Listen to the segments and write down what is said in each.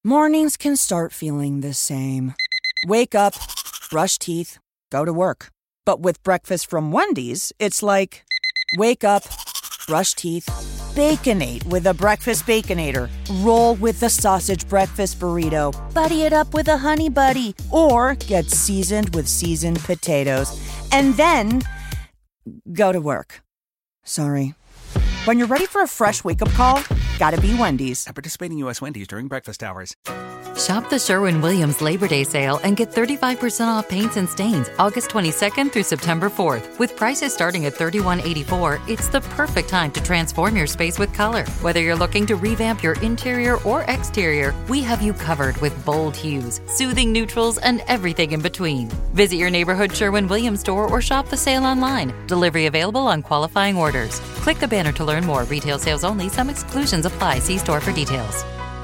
Mornings can start feeling the same. Wake up, brush teeth, go to work. But with breakfast from Wendy's, it's like, wake up, brush teeth, Baconate with a breakfast Baconator. Roll with the sausage breakfast burrito. Buddy it up with a Honey Buddy. Or get seasoned with seasoned potatoes. And then go to work. Sorry. When you're ready for a fresh wake-up call, gotta be Wendy's. At participating U.S. Wendy's during breakfast hours. Shop the Sherwin-Williams Labor Day sale and get 35% off paints and stains August 22nd through September 4th. With prices starting at $31.84, it's the perfect time to transform your space with color. Whether you're looking to revamp your interior or exterior, we have you covered with bold hues, soothing neutrals, and everything in between. Visit your neighborhood Sherwin-Williams store or shop the sale online. Delivery available on qualifying orders. Click the banner to learn more. Retail sales only. Some exclusions apply. See store for details.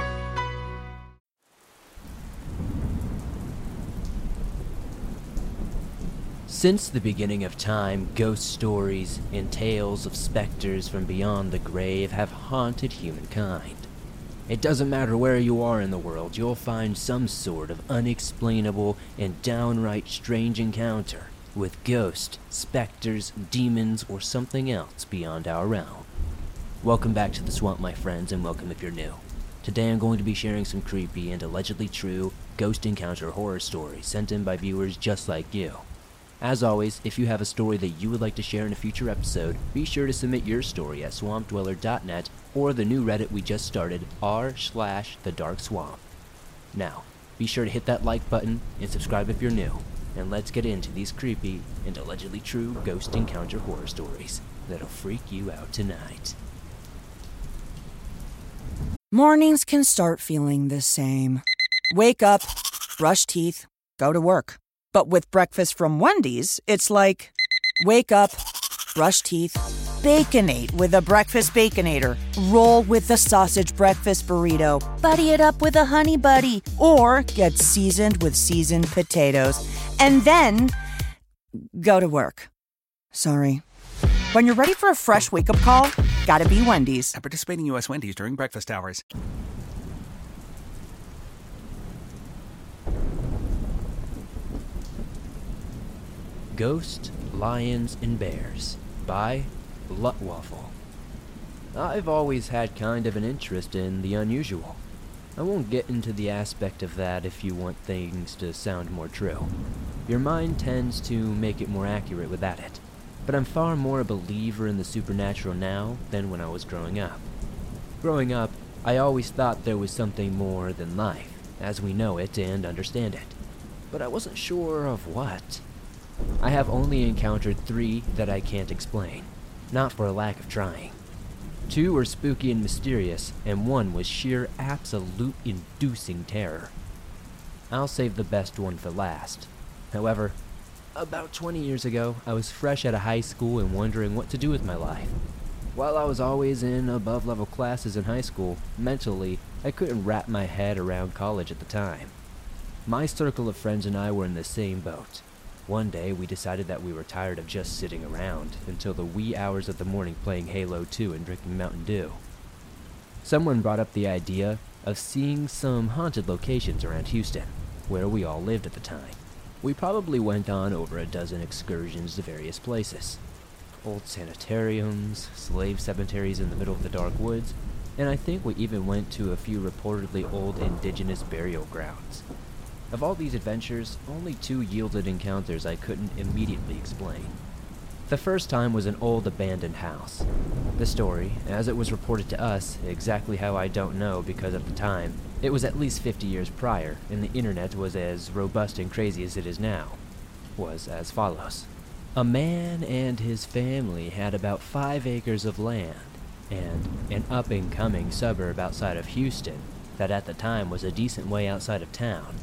Since the beginning of time, ghost stories and tales of specters from beyond the grave have haunted humankind. It doesn't matter where you are in the world, you'll find some sort of unexplainable and downright strange encounter with ghosts, specters, demons, or something else beyond our realm. Welcome back to the swamp, my friends, and welcome if you're new. Today I'm going to be sharing some creepy and allegedly true ghost encounter horror stories sent in by viewers just like you. As always, if you have a story that you would like to share in a future episode, be sure to submit your story at swampdweller.net or the new Reddit we just started, r/thedarkswamp. Now, be sure to hit that like button and subscribe if you're new, and let's get into these creepy and allegedly true ghost encounter horror stories that'll freak you out tonight. Mornings can start feeling the same. Wake up, brush teeth, go to work. But with breakfast from Wendy's, it's like, wake up, brush teeth, Baconate with a breakfast Baconator. Roll with the sausage breakfast burrito. Buddy it up with a Honey Buddy. Or get seasoned with seasoned potatoes. And then go to work. Sorry. When you're ready for a fresh wake-up call, gotta be Wendy's. At participating U.S. Wendy's during breakfast hours. Ghost, Lions, and Bears by Lutwaffle. I've always had kind of an interest in the unusual. I won't get into the aspect of that if you want things to sound more true. Your mind tends to make it more accurate without it. But I'm far more a believer in the supernatural now than when I was growing up. Growing up, I always thought there was something more than life, as we know it and understand it. But I wasn't sure of what. I have only encountered 3 that I can't explain, not for a lack of trying. 2 were spooky and mysterious, and 1 was sheer absolute inducing terror. I'll save the best one for last. However, about 20 years ago, I was fresh out of high school and wondering what to do with my life. While I was always in above-level classes in high school, mentally, I couldn't wrap my head around college at the time. My circle of friends and I were in the same boat. One day, we decided that we were tired of just sitting around until the wee hours of the morning playing Halo 2 and drinking Mountain Dew. Someone brought up the idea of seeing some haunted locations around Houston, where we all lived at the time. We probably went on over a dozen excursions to various places. Old sanitariums, slave cemeteries in the middle of the dark woods, and I think we even went to a few reportedly old indigenous burial grounds. Of all these adventures, only 2 yielded encounters I couldn't immediately explain. The first time was an old abandoned house. The story, as it was reported to us, exactly how I don't know because at the time, it was at least 50 years prior, and the internet was as robust and crazy as it is now, was as follows. A man and his family had about 5 acres of land, and an up-and-coming suburb outside of Houston that at the time was a decent way outside of town.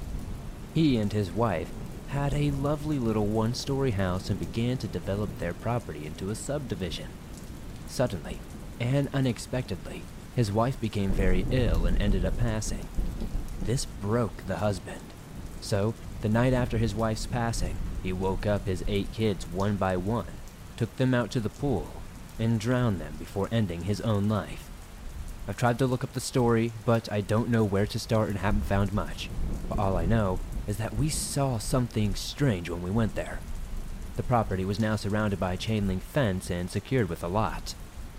He and his wife had a lovely little 1-story house and began to develop their property into a subdivision. Suddenly, and unexpectedly, his wife became very ill and ended up passing. This broke the husband. So, the night after his wife's passing, he woke up his 8 kids one by one, took them out to the pool, and drowned them before ending his own life. I've tried to look up the story, but I don't know where to start and haven't found much. But all I know is that we saw something strange when we went there. The property was now surrounded by a chain link fence and secured with a lot.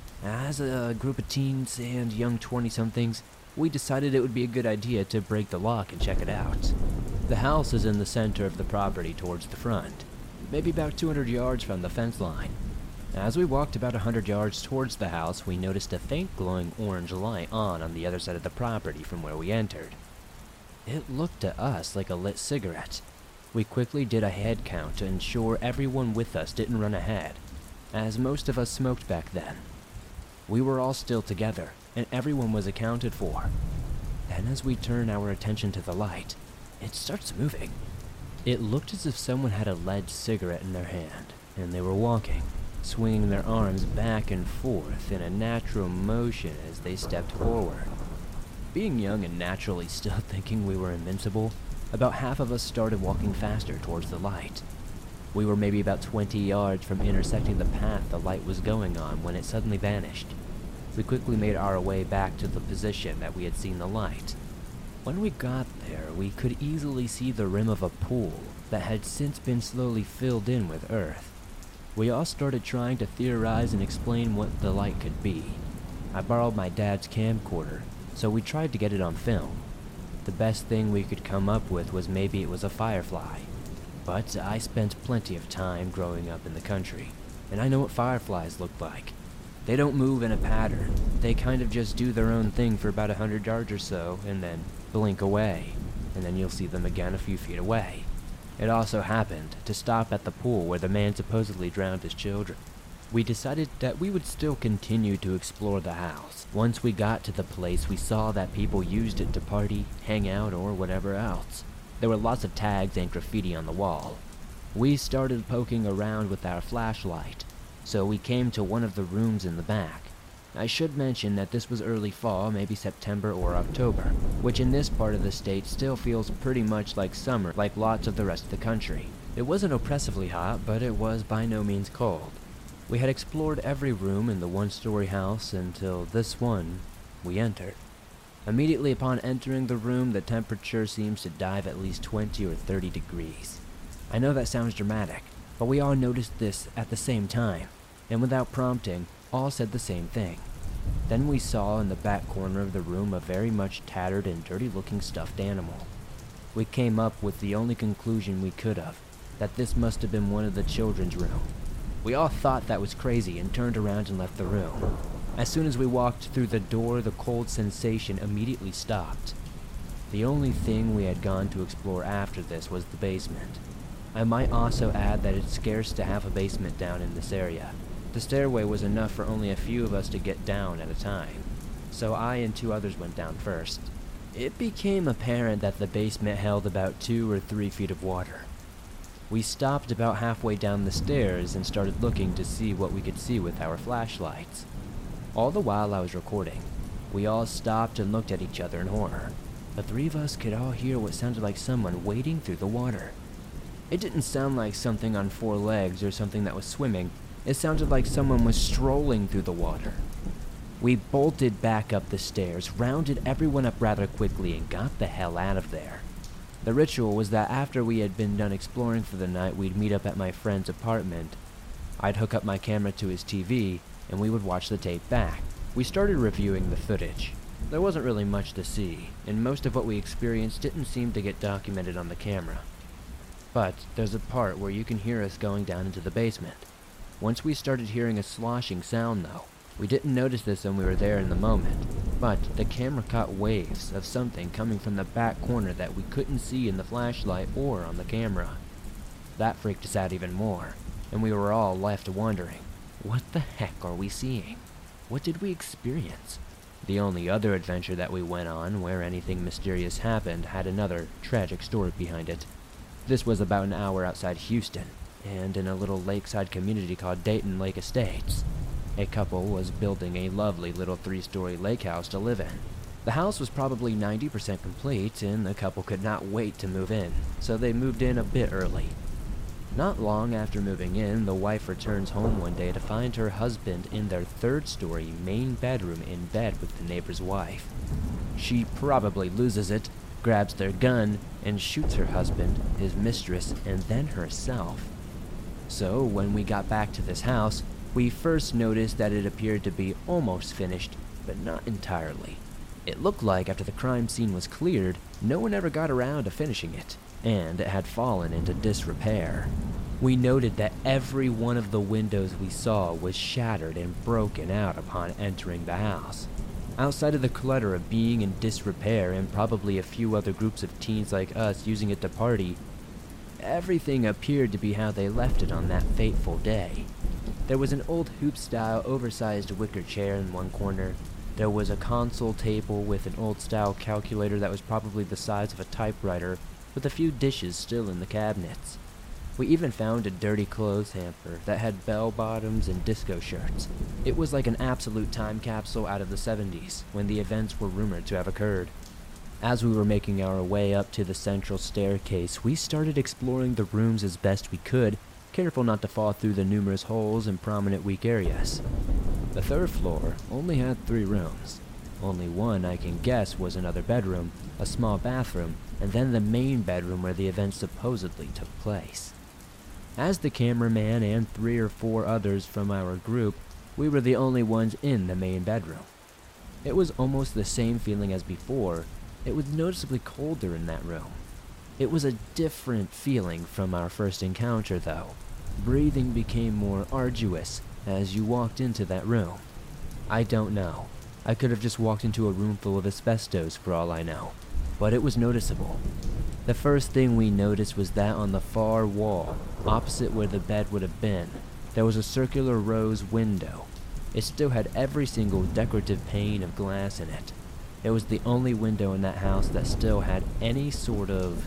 As a group of teens and young 20-somethings, we decided it would be a good idea to break the lock and check it out. The house is in the center of the property towards the front, maybe about 200 yards from the fence line. As we walked about 100 yards towards the house, we noticed a faint glowing orange light on the other side of the property from where we entered. It looked to us like a lit cigarette. We quickly did a head count to ensure everyone with us didn't run ahead, as most of us smoked back then. We were all still together, and everyone was accounted for. Then as we turn our attention to the light, it starts moving. It looked as if someone had a lead cigarette in their hand, and they were walking, swinging their arms back and forth in a natural motion as they stepped forward. Being young and naturally still thinking we were invincible, about half of us started walking faster towards the light. We were maybe about 20 yards from intersecting the path the light was going on when it suddenly vanished. We quickly made our way back to the position that we had seen the light. When we got there, we could easily see the rim of a pool that had since been slowly filled in with earth. We all started trying to theorize and explain what the light could be. I borrowed my dad's camcorder, so we tried to get it on film. The best thing we could come up with was maybe it was a firefly. But I spent plenty of time growing up in the country, and I know what fireflies look like. They don't move in a pattern. They kind of just do their own thing for about 100 yards or so, and then blink away, and then you'll see them again a few feet away. It also happened to stop at the pool where the man supposedly drowned his children. We decided that we would still continue to explore the house. Once we got to the place, we saw that people used it to party, hang out, or whatever else. There were lots of tags and graffiti on the wall. We started poking around with our flashlight, so we came to one of the rooms in the back. I should mention that this was early fall, maybe September or October, which in this part of the state still feels pretty much like summer, like lots of the rest of the country. It wasn't oppressively hot, but it was by no means cold. We had explored every room in the one-story house until this one we entered. Immediately upon entering the room, the temperature seems to dive at least 20 or 30 degrees. I know that sounds dramatic, but we all noticed this at the same time, and without prompting, all said the same thing. Then we saw in the back corner of the room a very much tattered and dirty-looking stuffed animal. We came up with the only conclusion we could have, that this must have been one of the children's room. We all thought that was crazy and turned around and left the room. As soon as we walked through the door, the cold sensation immediately stopped. The only thing we had gone to explore after this was the basement. I might also add that it's scarce to have a basement down in this area. The stairway was enough for only a few of us to get down at a time, so I and 2 others went down first. It became apparent that the basement held about 2 or 3 feet of water. We stopped about halfway down the stairs and started looking to see what we could see with our flashlights. All the while I was recording, we all stopped and looked at each other in horror. The 3 of us could all hear what sounded like someone wading through the water. It didn't sound like something on 4 legs or something that was swimming. It sounded like someone was strolling through the water. We bolted back up the stairs, rounded everyone up rather quickly, and got the hell out of there. The ritual was that after we had been done exploring for the night, we'd meet up at my friend's apartment. I'd hook up my camera to his TV, and we would watch the tape back. We started reviewing the footage. There wasn't really much to see, and most of what we experienced didn't seem to get documented on the camera. But there's a part where you can hear us going down into the basement. Once we started hearing a sloshing sound, though. We didn't notice this when we were there in the moment, but the camera caught waves of something coming from the back corner that we couldn't see in the flashlight or on the camera. That freaked us out even more, and we were all left wondering, what the heck are we seeing? What did we experience? The only other adventure that we went on where anything mysterious happened had another tragic story behind it. This was about an hour outside Houston, and in a little lakeside community called Dayton Lake Estates. A couple was building a lovely little 3-story lake house to live in. The house was probably 90% complete, and the couple could not wait to move in, so they moved in a bit early. Not long after moving in, the wife returns home one day to find her husband in their third-story main bedroom in bed with the neighbor's wife. She probably loses it, grabs their gun, and shoots her husband, his mistress, and then herself. So, when we got back to this house, we first noticed that it appeared to be almost finished, but not entirely. It looked like after the crime scene was cleared, no one ever got around to finishing it, and it had fallen into disrepair. We noted that every one of the windows we saw was shattered and broken out upon entering the house. Outside of the clutter of being in disrepair and probably a few other groups of teens like us using it to party, everything appeared to be how they left it on that fateful day. There was an old hoop-style oversized wicker chair in one corner. There was a console table with an old-style calculator that was probably the size of a typewriter, with a few dishes still in the cabinets. We even found a dirty clothes hamper that had bell-bottoms and disco shirts. It was like an absolute time capsule out of the 70s, when the events were rumored to have occurred. As we were making our way up to the central staircase, we started exploring the rooms as best we could, careful not to fall through the numerous holes and prominent weak areas. The third floor only had 3 rooms. Only one I can guess was another bedroom, a small bathroom, and then the main bedroom where the event supposedly took place. As the cameraman and 3 or 4 others from our group, we were the only ones in the main bedroom. It was almost the same feeling as before. It was noticeably colder in that room. It was a different feeling from our first encounter, though. Breathing became more arduous as you walked into that room. I don't know. I could have just walked into a room full of asbestos for all I know, but it was noticeable. The first thing we noticed was that on the far wall, opposite where the bed would have been, there was a circular rose window. It still had every single decorative pane of glass in it. It was the only window in that house that still had any sort of,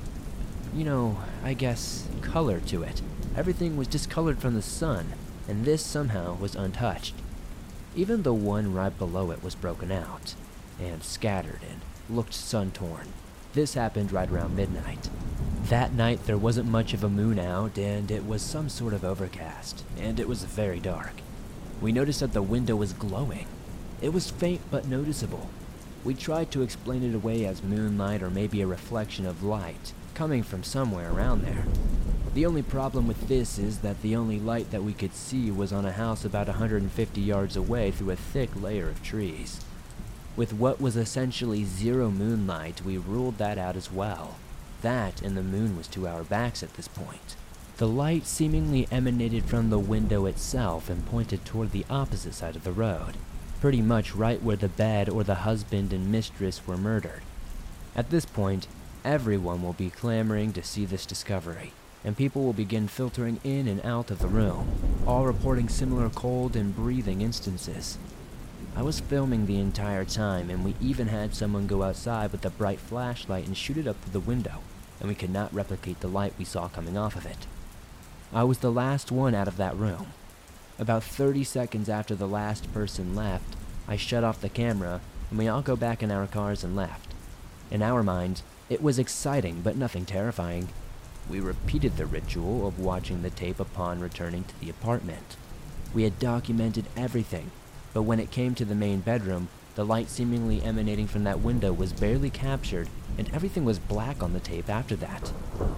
I guess, color to it. Everything was discolored from the sun, and this somehow was untouched. Even the one right below it was broken out, and scattered, and looked sun-torn. This happened right around midnight. That night there wasn't much of a moon out, and it was some sort of overcast, and it was very dark. We noticed that the window was glowing. It was faint but noticeable. We tried to explain it away as moonlight or maybe a reflection of light, coming from somewhere around there. The only problem with this is that the only light that we could see was on a house about 150 yards away through a thick layer of trees. With what was essentially zero moonlight, we ruled that out as well. That and the moon was to our backs at this point. The light seemingly emanated from the window itself and pointed toward the opposite side of the road, pretty much right where the bed or the husband and mistress were murdered. At this point, everyone will be clamoring to see this discovery, and people will begin filtering in and out of the room, all reporting similar cold and breathing instances. I was filming the entire time, and we even had someone go outside with a bright flashlight and shoot it up through the window, and we could not replicate the light we saw coming off of it. I was the last one out of that room. About 30 seconds after the last person left, I shut off the camera, and we all go back in our cars and left. In our minds, it was exciting but nothing terrifying. We repeated the ritual of watching the tape upon returning to the apartment. We had documented everything, but when it came to the main bedroom, the light seemingly emanating from that window was barely captured, and everything was black on the tape after that.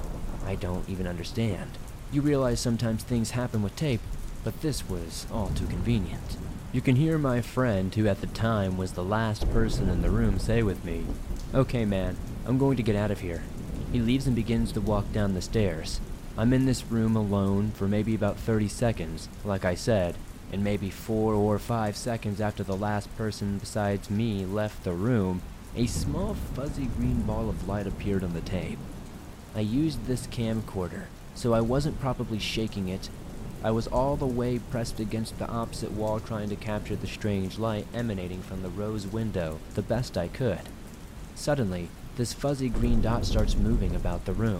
I don't even understand. You realize sometimes things happen with tape, but this was all too convenient. You can hear my friend, who at the time was the last person in the room, say with me, "Okay man, I'm going to get out of here." He leaves and begins to walk down the stairs. I'm in this room alone for maybe about 30 seconds, like I said, and maybe 4 or 5 seconds after the last person besides me left the room, a small fuzzy green ball of light appeared on the tape. I used this camcorder, so I wasn't probably shaking it. I was all the way pressed against the opposite wall trying to capture the strange light emanating from the rose window the best I could. Suddenly, this fuzzy green dot starts moving about the room.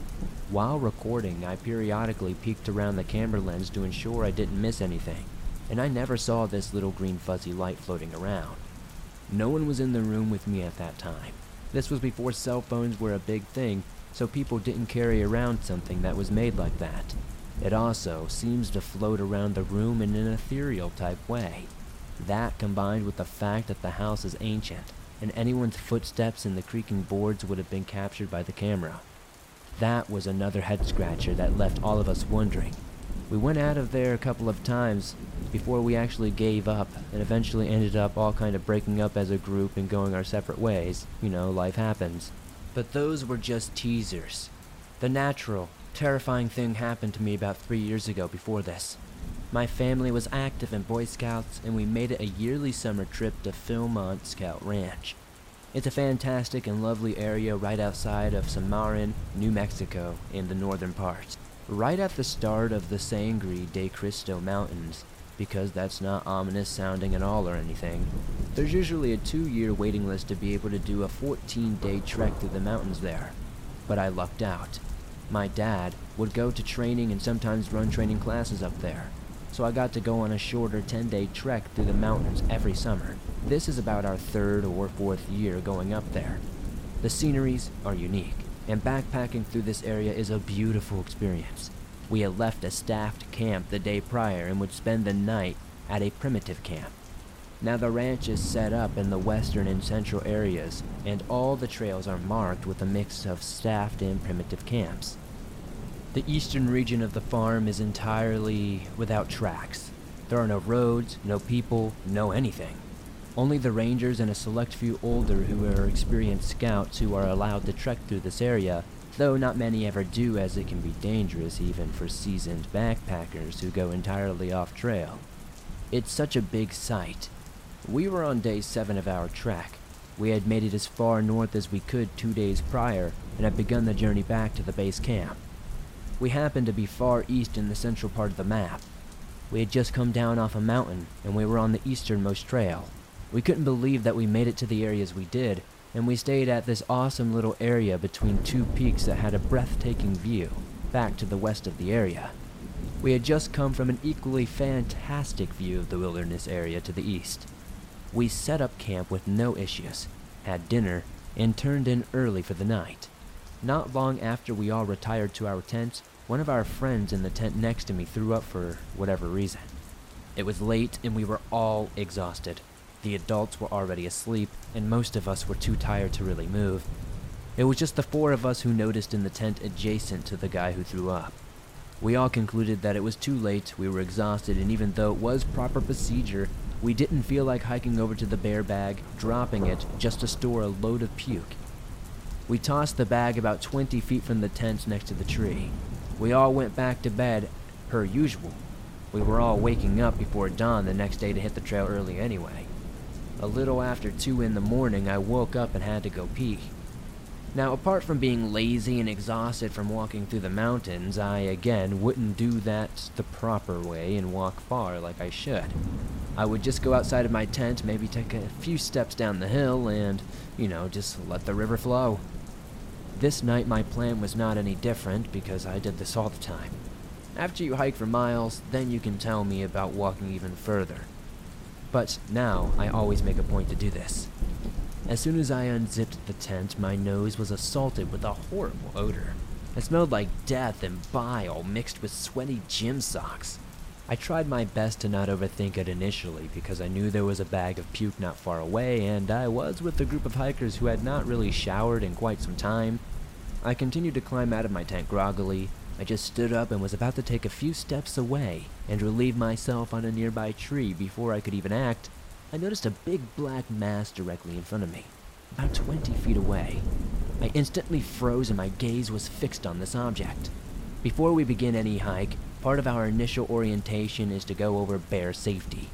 While recording, I periodically peeked around the camera lens to ensure I didn't miss anything, and I never saw this little green fuzzy light floating around. No one was in the room with me at that time. This was before cell phones were a big thing, so people didn't carry around something that was made like that. It also seems to float around the room in an ethereal type way. That, combined with the fact that the house is ancient, and anyone's footsteps in the creaking boards would have been captured by the camera. That was another head-scratcher that left all of us wondering. We went out of there a couple of times before we actually gave up, and eventually ended up all kind of breaking up as a group and going our separate ways. You know, life happens. But those were just teasers. The natural, terrifying thing happened to me about 3 years ago before this. My family was active in Boy Scouts, and we made it a yearly summer trip to Philmont Scout Ranch. It's a fantastic and lovely area right outside of Cimarron, New Mexico, in the northern part. Right at the start of the Sangre de Cristo Mountains, because that's not ominous sounding at all or anything. There's usually a 2-year waiting list to be able to do a 14-day trek through the mountains there. But I lucked out. My dad would go to training and sometimes run training classes up there, so I got to go on a shorter 10-day trek through the mountains every summer. This is about our 3rd or 4th year going up there. The sceneries are unique, and backpacking through this area is a beautiful experience. We had left a staffed camp the day prior and would spend the night at a primitive camp. Now the ranch is set up in the western and central areas, and all the trails are marked with a mix of staffed and primitive camps. The eastern region of the farm is entirely without tracks. There are no roads, no people, no anything. Only the rangers and a select few older who are experienced scouts who are allowed to trek through this area, though not many ever do, as it can be dangerous even for seasoned backpackers who go entirely off trail. It's such a big site. We were on day 7 of our trek. We had made it as far north as we could 2 days prior and had begun the journey back to the base camp. We happened to be far east in the central part of the map. We had just come down off a mountain, and we were on the easternmost trail. We couldn't believe that we made it to the areas we did, and we stayed at this awesome little area between 2 peaks that had a breathtaking view back to the west of the area. We had just come from an equally fantastic view of the wilderness area to the east. We set up camp with no issues, had dinner, and turned in early for the night. Not long after we all retired to our tents, one of our friends in the tent next to me threw up for whatever reason. It was late and we were all exhausted. The adults were already asleep, and most of us were too tired to really move. It was just the 4 of us who noticed in the tent adjacent to the guy who threw up. We all concluded that it was too late, we were exhausted, and even though it was proper procedure, we didn't feel like hiking over to the bear bag, dropping it, just to store a load of puke. We tossed the bag about 20 feet from the tent next to the tree. We all went back to bed, per usual. We were all waking up before dawn the next day to hit the trail early anyway. A little after 2 in the morning, I woke up and had to go pee. Now, apart from being lazy and exhausted from walking through the mountains, I, again, wouldn't do that the proper way and walk far like I should. I would just go outside of my tent, maybe take a few steps down the hill, and, just let the river flow. This night, my plan was not any different because I did this all the time. After you hike for miles, then you can tell me about walking even further. But now, I always make a point to do this. As soon as I unzipped the tent, my nose was assaulted with a horrible odor. It smelled like death and bile mixed with sweaty gym socks. I tried my best to not overthink it initially because I knew there was a bag of puke not far away, and I was with a group of hikers who had not really showered in quite some time. I continued to climb out of my tent groggily. I just stood up and was about to take a few steps away and relieve myself on a nearby tree before I could even act. I noticed a big black mass directly in front of me, about 20 feet away. I instantly froze and my gaze was fixed on this object. Before we begin any hike, part of our initial orientation is to go over bear safety.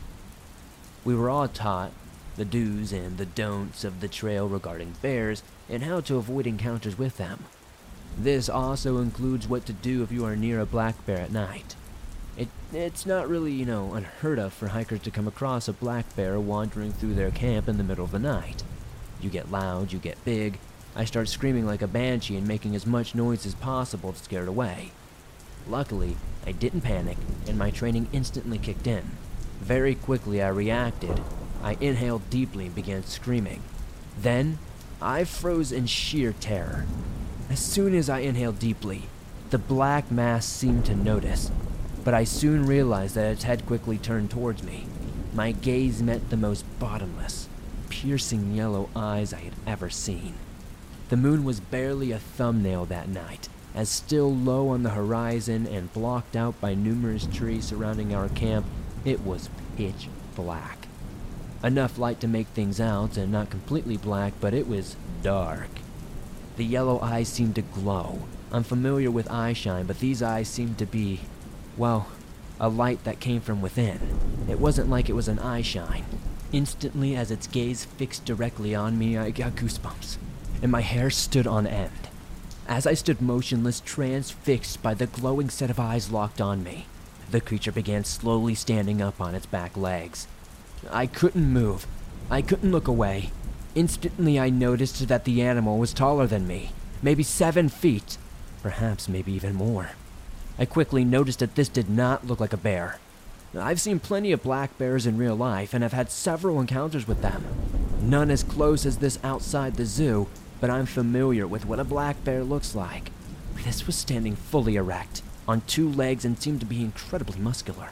We were all taught the do's and the don'ts of the trail regarding bears and how to avoid encounters with them. This also includes what to do if you are near a black bear at night. It's not really, unheard of for hikers to come across a black bear wandering through their camp in the middle of the night. You get loud, you get big. I start screaming like a banshee and making as much noise as possible to scare it away. Luckily, I didn't panic, and my training instantly kicked in. Very quickly I reacted. I inhaled deeply and began screaming. Then, I froze in sheer terror. As soon as I inhaled deeply, the black mass seemed to notice, but I soon realized that its head quickly turned towards me. My gaze met the most bottomless, piercing yellow eyes I had ever seen. The moon was barely a thumbnail that night, as still low on the horizon and blocked out by numerous trees surrounding our camp, it was pitch black. Enough light to make things out, and not completely black, but it was dark. The yellow eyes seemed to glow. I'm familiar with eye shine, but these eyes seemed to be, well, a light that came from within. It wasn't like it was an eye shine. Instantly, as its gaze fixed directly on me, I got goosebumps, and my hair stood on end. As I stood motionless, transfixed by the glowing set of eyes locked on me, the creature began slowly standing up on its back legs. I couldn't move. I couldn't look away. Instantly, I noticed that the animal was taller than me, maybe 7 feet, perhaps maybe even more. I quickly noticed that this did not look like a bear. I've seen plenty of black bears in real life and have had several encounters with them. None as close as this outside the zoo, but I'm familiar with what a black bear looks like. This was standing fully erect, on 2 legs, and seemed to be incredibly muscular.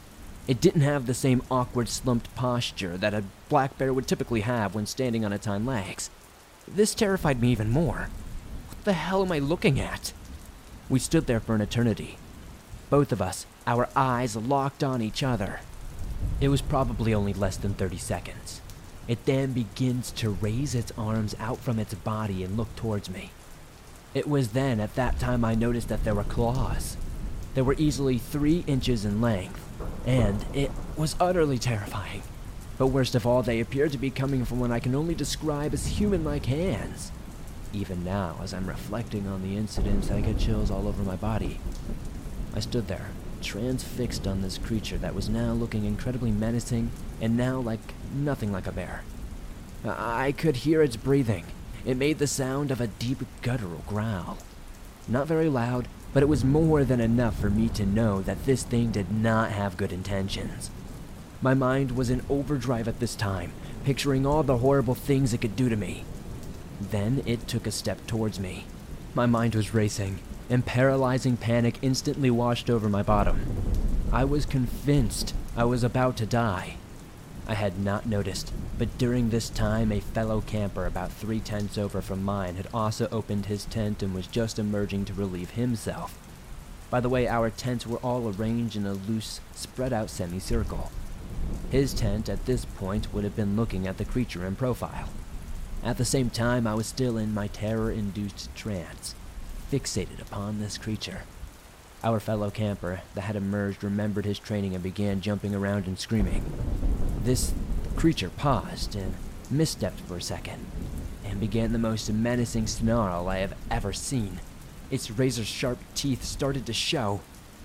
It didn't have the same awkward slumped posture that a black bear would typically have when standing on its hind legs. This terrified me even more. What the hell am I looking at? We stood there for an eternity. Both of us, our eyes locked on each other. It was probably only less than 30 seconds. It then begins to raise its arms out from its body and look towards me. It was then at that time I noticed that there were claws. They were easily 3 inches in length, and it was utterly terrifying. But worst of all, they appeared to be coming from what I can only describe as human-like hands. Even now, as I'm reflecting on the incident, I get chills all over my body. I stood there, transfixed on this creature that was now looking incredibly menacing, and now like nothing like a bear. I could hear its breathing. It made the sound of a deep guttural growl. Not very loud, but it was more than enough for me to know that this thing did not have good intentions. My mind was in overdrive at this time, picturing all the horrible things it could do to me. Then it took a step towards me. My mind was racing, and paralyzing panic instantly washed over my bottom. I was convinced I was about to die. I had not noticed, but during this time a fellow camper about 3 tents over from mine had also opened his tent and was just emerging to relieve himself. By the way, our tents were all arranged in a loose, spread-out semicircle. His tent at this point would have been looking at the creature in profile. At the same time, I was still in my terror-induced trance, fixated upon this creature. Our fellow camper that had emerged remembered his training and began jumping around and screaming. This creature paused and misstepped for a second, and began the most menacing snarl I have ever seen. Its razor-sharp teeth started to show.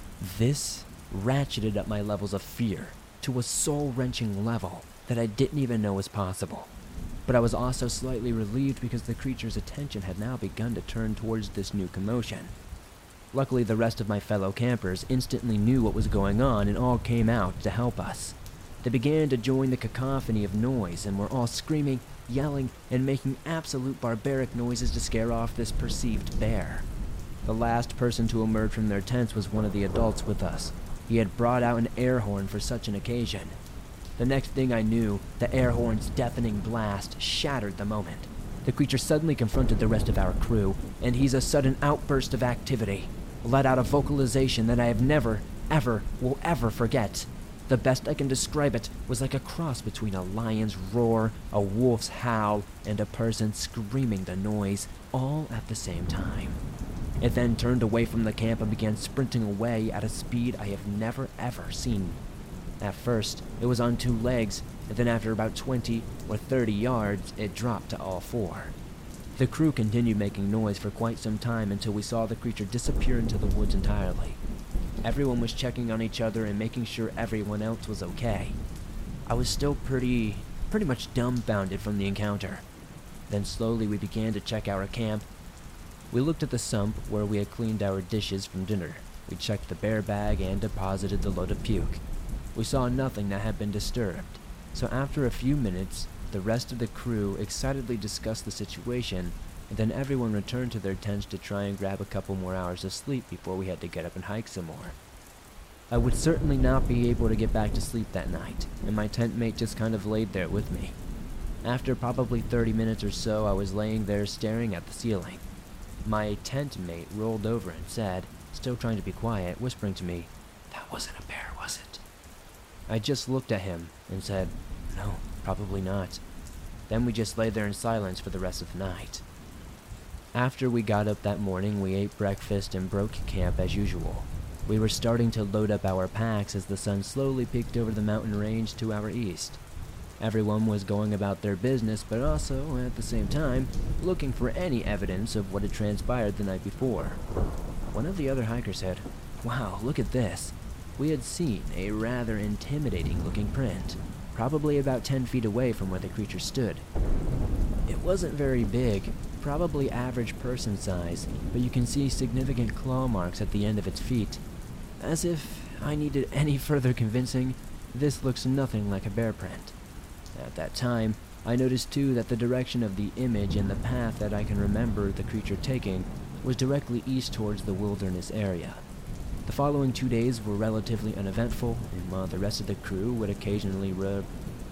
This ratcheted up my levels of fear to a soul-wrenching level that I didn't even know was possible. But I was also slightly relieved because the creature's attention had now begun to turn towards this new commotion. Luckily, the rest of my fellow campers instantly knew what was going on and all came out to help us. They began to join the cacophony of noise and were all screaming, yelling, and making absolute barbaric noises to scare off this perceived bear. The last person to emerge from their tents was one of the adults with us. He had brought out an air horn for such an occasion. The next thing I knew, the air horn's deafening blast shattered the moment. The creature suddenly confronted the rest of our crew, and he's a sudden outburst of activity let out a vocalization that I have never, ever, will ever forget. The best I can describe it was like a cross between a lion's roar, a wolf's howl, and a person screaming the noise, all at the same time. It then turned away from the camp and began sprinting away at a speed I have never ever seen. At first, it was on 2 legs, and then after about 20 or 30 yards, it dropped to all 4. The crew continued making noise for quite some time until we saw the creature disappear into the woods entirely. Everyone was checking on each other and making sure everyone else was okay. I was still pretty much dumbfounded from the encounter. Then slowly we began to check our camp. We looked at the sump where we had cleaned our dishes from dinner. We checked the bear bag and deposited the load of puke. We saw nothing that had been disturbed, so after a few minutes, the rest of the crew excitedly discussed the situation and then everyone returned to their tents to try and grab a couple more hours of sleep before we had to get up and hike some more. I would certainly not be able to get back to sleep that night, and my tent mate just kind of laid there with me. After probably 30 minutes or so, I was laying there staring at the ceiling. My tent mate rolled over and said, still trying to be quiet, whispering to me, "That wasn't a bear, was it?" I just looked at him and said, "No, probably not." Then we just lay there in silence for the rest of the night. After we got up that morning, we ate breakfast and broke camp as usual. We were starting to load up our packs as the sun slowly peeked over the mountain range to our east. Everyone was going about their business, but also, at the same time, looking for any evidence of what had transpired the night before. One of the other hikers said, "Wow, look at this." We had seen a rather intimidating-looking print, probably about 10 feet away from where the creature stood. It wasn't very big, probably average person size, but you can see significant claw marks at the end of its feet. As if I needed any further convincing, this looks nothing like a bear print. At that time, I noticed too that the direction of the image and the path that I can remember the creature taking was directly east towards the wilderness area. The following 2 days were relatively uneventful, and while the rest of the crew would occasionally revel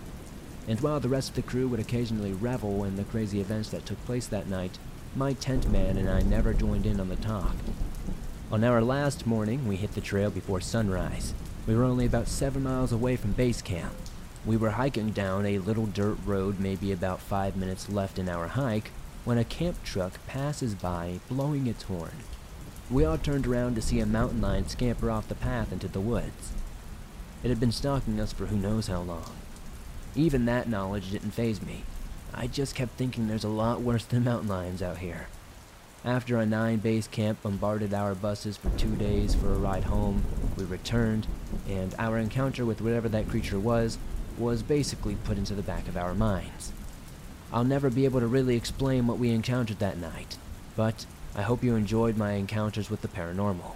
in the crazy events that took place that night, my tent man and I never joined in on the talk. On our last morning, we hit the trail before sunrise. We were only about 7 miles away from base camp. We were hiking down a little dirt road, maybe about 5 minutes left in our hike, when a camp truck passes by, blowing its horn. We all turned around to see a mountain lion scamper off the path into the woods. It had been stalking us for who knows how long. Even that knowledge didn't faze me. I just kept thinking there's a lot worse than mountain lions out here. After a 9 base camp bombarded our buses for 2 days for a ride home, we returned, and our encounter with whatever that creature was basically put into the back of our minds. I'll never be able to really explain what we encountered that night, but I hope you enjoyed my encounters with the paranormal.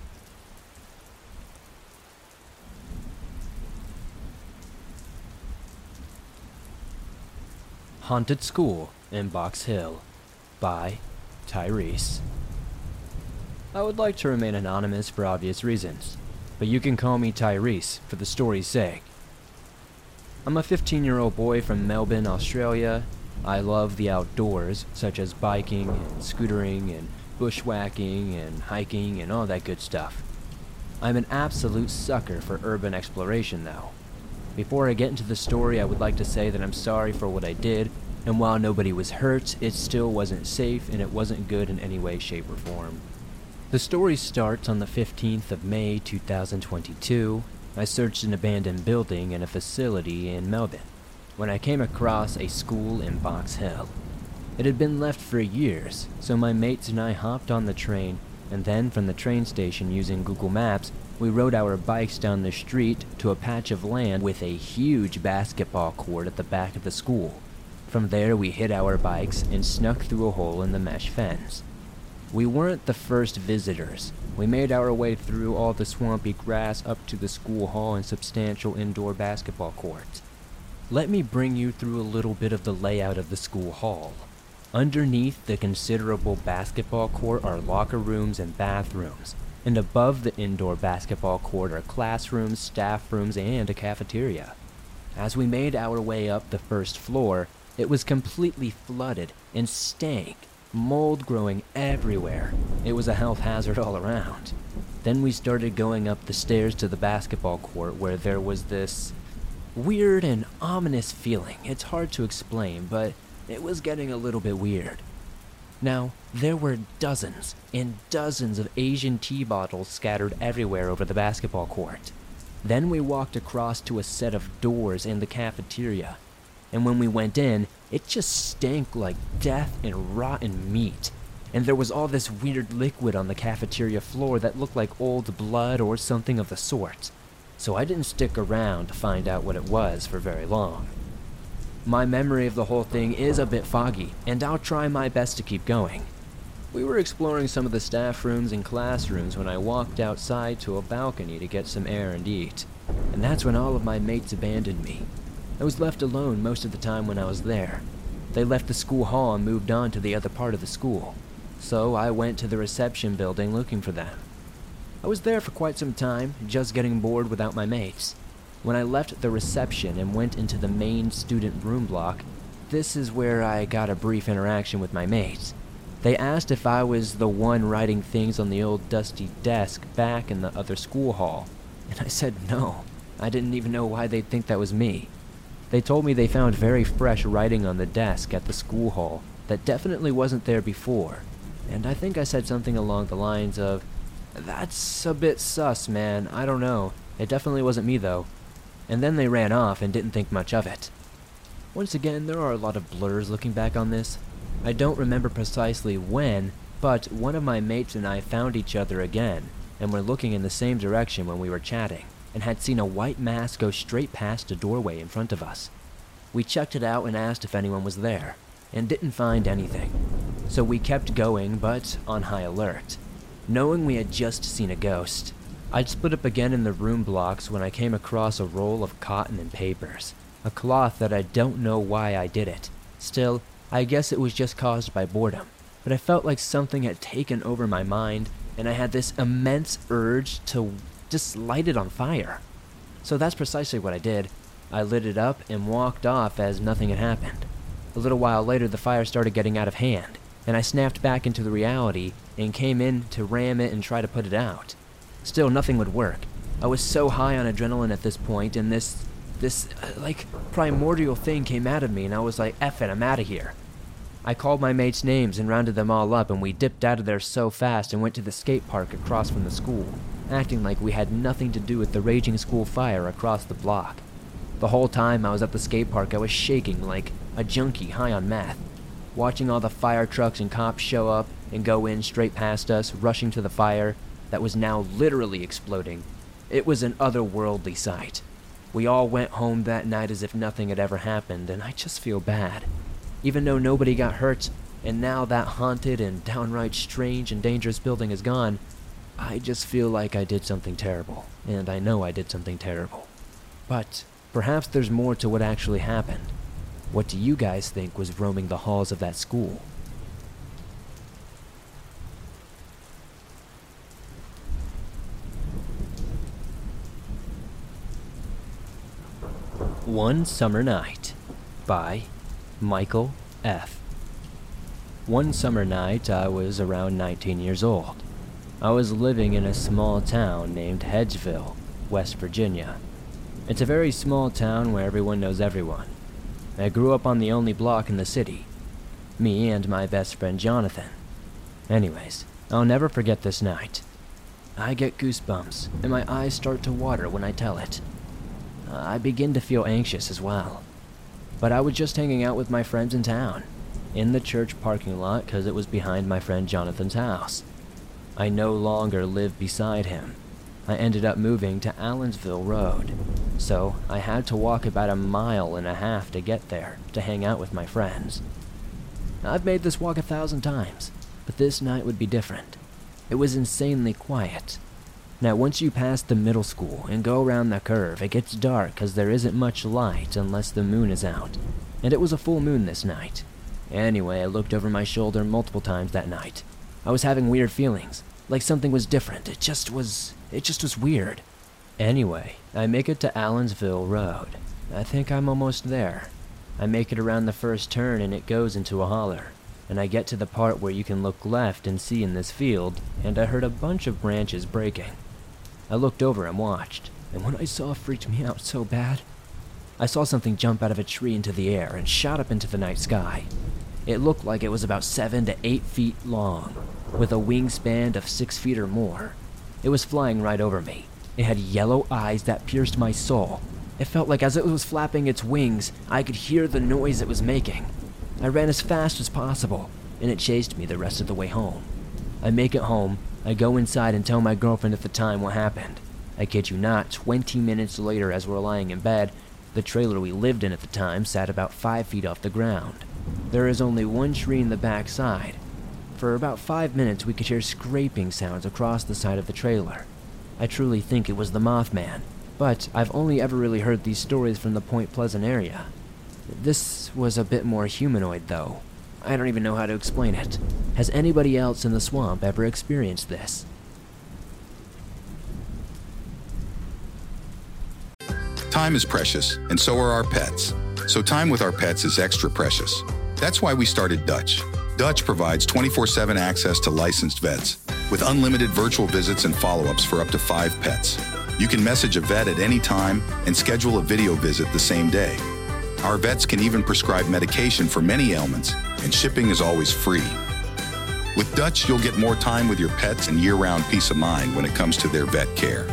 Haunted School in Box Hill by Tyrese. I would like to remain anonymous for obvious reasons, but you can call me Tyrese for the story's sake. I'm a 15-year-old boy from Melbourne, Australia. I love the outdoors, such as biking and scootering and bushwhacking and hiking and all that good stuff. I'm an absolute sucker for urban exploration, though. Before I get into the story, I would like to say that I'm sorry for what I did, and while nobody was hurt, it still wasn't safe and it wasn't good in any way, shape, or form. The story starts on the 15th of May, 2022. I searched an abandoned building in a facility in Melbourne when I came across a school in Box Hill. It had been left for years, so my mates and I hopped on the train, and then from the train station using Google Maps, we rode our bikes down the street to a patch of land with a huge basketball court at the back of the school. From there, we hid our bikes and snuck through a hole in the mesh fence. We weren't the first visitors. We made our way through all the swampy grass up to the school hall and substantial indoor basketball court. Let me bring you through a little bit of the layout of the school hall. Underneath the considerable basketball court are locker rooms and bathrooms, and above the indoor basketball court are classrooms, staff rooms, and a cafeteria. As we made our way up the first floor, it was completely flooded and stank, mold growing everywhere. It was a health hazard all around. Then we started going up the stairs to the basketball court where there was this weird and ominous feeling. It's hard to explain, but it was getting a little bit weird. Now, there were dozens and dozens of Asian tea bottles scattered everywhere over the basketball court. Then we walked across to a set of doors in the cafeteria, and when we went in, it just stank like death and rotten meat. And there was all this weird liquid on the cafeteria floor that looked like old blood or something of the sort. So I didn't stick around to find out what it was for very long. My memory of the whole thing is a bit foggy, and I'll try my best to keep going. We were exploring some of the staff rooms and classrooms when I walked outside to a balcony to get some air and eat. And that's when all of my mates abandoned me. I was left alone most of the time when I was there. They left the school hall and moved on to the other part of the school, so I went to the reception building looking for them. I was there for quite some time, just getting bored without my mates. When I left the reception and went into the main student room block, this is where I got a brief interaction with my mates. They asked if I was the one writing things on the old dusty desk back in the other school hall, and I said no. I didn't even know why they'd think that was me. They told me they found very fresh writing on the desk at the school hall that definitely wasn't there before, and I think I said something along the lines of, "That's a bit sus, man, I don't know. It definitely wasn't me though." And then they ran off and didn't think much of it. Once again, there are a lot of blurs looking back on this. I don't remember precisely when, but one of my mates and I found each other again, and were looking in the same direction when we were chatting, and had seen a white mass go straight past a doorway in front of us. We checked it out and asked if anyone was there, and didn't find anything. So we kept going, but on high alert, knowing we had just seen a ghost. I'd split up again in the room blocks when I came across a roll of cotton and papers, a cloth that I don't know why I did it. Still, I guess it was just caused by boredom, but I felt like something had taken over my mind, and I had this immense urge to just light it on fire. So that's precisely what I did. I lit it up and walked off as nothing had happened. A little while later, the fire started getting out of hand, and I snapped back into the reality and came in to ram it and try to put it out. Still, nothing would work. I was so high on adrenaline at this point, and this primordial thing came out of me, and I was like, F it, I'm out of here. I called my mates' names and rounded them all up, and we dipped out of there so fast and went to the skate park across from the school, acting like we had nothing to do with the raging school fire across the block. The whole time I was at the skate park, I was shaking like a junkie high on meth, watching all the fire trucks and cops show up and go in straight past us, rushing to the fire that was now literally exploding. It was an otherworldly sight. We all went home that night as if nothing had ever happened, and I just feel bad. Even though nobody got hurt, and now that haunted and downright strange and dangerous building is gone, I just feel like I did something terrible, and I know I did something terrible. But perhaps there's more to what actually happened. What do you guys think was roaming the halls of that school? One Summer Night by Michael F. One summer night, I was around 19 years old. I was living in a small town named Hedgeville, West Virginia. It's a very small town where everyone knows everyone. I grew up on the only block in the city. Me and my best friend Jonathan. Anyways, I'll never forget this night. I get goosebumps, and my eyes start to water when I tell it. I begin to feel anxious as well. But I was just hanging out with my friends in town, in the church parking lot because it was behind my friend Jonathan's house. I no longer lived beside him. I ended up moving to Allensville Road, so I had to walk about 1.5 miles to get there to hang out with my friends. I've made this walk 1,000 times, but this night would be different. It was insanely quiet. Now, once you pass the middle school and go around the curve, it gets dark because there isn't much light unless the moon is out, and it was a full moon this night. Anyway, I looked over my shoulder multiple times that night. I was having weird feelings, like something was different. It just was weird. Anyway, I make it to Allensville Road. I think I'm almost there. I make it around the first turn and it goes into a holler, and I get to the part where you can look left and see in this field, and I heard a bunch of branches breaking. I looked over and watched, and what I saw freaked me out so bad. I saw something jump out of a tree into the air and shot up into the night sky. It looked like it was about 7 to 8 feet long, with a wingspan of 6 feet or more. It was flying right over me. It had yellow eyes that pierced my soul. It felt like as it was flapping its wings, I could hear the noise it was making. I ran as fast as possible, and it chased me the rest of the way home. I make it home. I go inside and tell my girlfriend at the time what happened. I kid you not, 20 minutes later as we're lying in bed, the trailer we lived in at the time sat about 5 feet off the ground. There is only one tree in the back side. For about 5 minutes we could hear scraping sounds across the side of the trailer. I truly think it was the Mothman, but I've only ever really heard these stories from the Point Pleasant area. This was a bit more humanoid, though. I don't even know how to explain it. Has anybody else in the swamp ever experienced this? Time is precious, and so are our pets. So time with our pets is extra precious. That's why we started Dutch. Dutch provides 24/7 access to licensed vets, with unlimited virtual visits and follow-ups for up to 5 pets. You can message a vet at any time and schedule a video visit the same day. Our vets can even prescribe medication for many ailments, and shipping is always free. With Dutch, you'll get more time with your pets and year-round peace of mind when it comes to their vet care.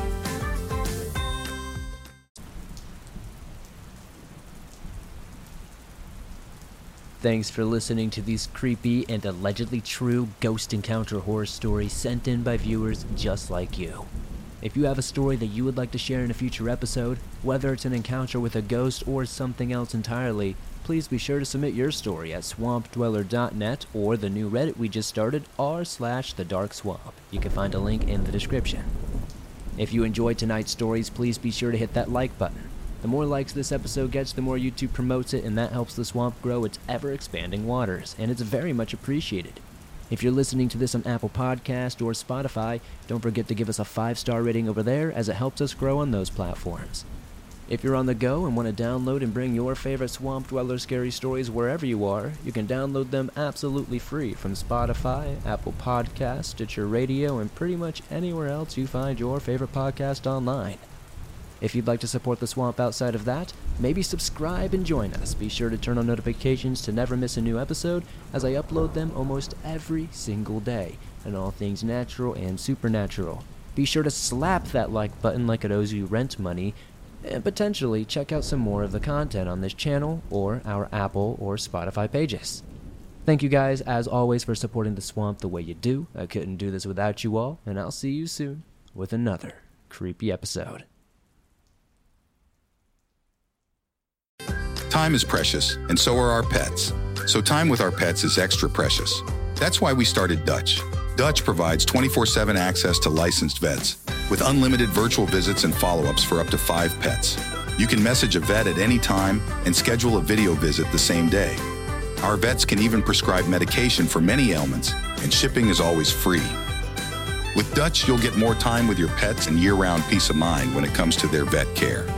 Thanks for listening to these creepy and allegedly true ghost encounter horror stories sent in by viewers just like you. If you have a story that you would like to share in a future episode, whether it's an encounter with a ghost or something else entirely, please be sure to submit your story at swampdweller.net or the new Reddit we just started, r/thedarkswamp. You can find a link in the description. If you enjoyed tonight's stories, please be sure to hit that like button. The more likes this episode gets, the more YouTube promotes it, and that helps the swamp grow its ever-expanding waters, and it's very much appreciated. If you're listening to this on Apple Podcast or Spotify, don't forget to give us a 5-star rating over there, as it helps us grow on those platforms. If you're on the go and want to download and bring your favorite Swamp Dweller scary stories wherever you are, you can download them absolutely free from Spotify, Apple Podcasts, Stitcher Radio, and pretty much anywhere else you find your favorite podcast online. If you'd like to support the swamp outside of that, maybe subscribe and join us. Be sure to turn on notifications to never miss a new episode, as I upload them almost every single day, and all things natural and supernatural. Be sure to slap that like button like it owes you rent money, and potentially check out some more of the content on this channel or our Apple or Spotify pages. Thank you guys, as always, for supporting the swamp the way you do. I couldn't do this without you all, and I'll see you soon with another creepy episode. Time is precious, and so are our pets. So time with our pets is extra precious. That's why we started Dutch. Dutch provides 24/7 access to licensed vets, with unlimited virtual visits and follow-ups for up to 5 pets. You can message a vet at any time and schedule a video visit the same day. Our vets can even prescribe medication for many ailments, and shipping is always free. With Dutch, you'll get more time with your pets and year-round peace of mind when it comes to their vet care.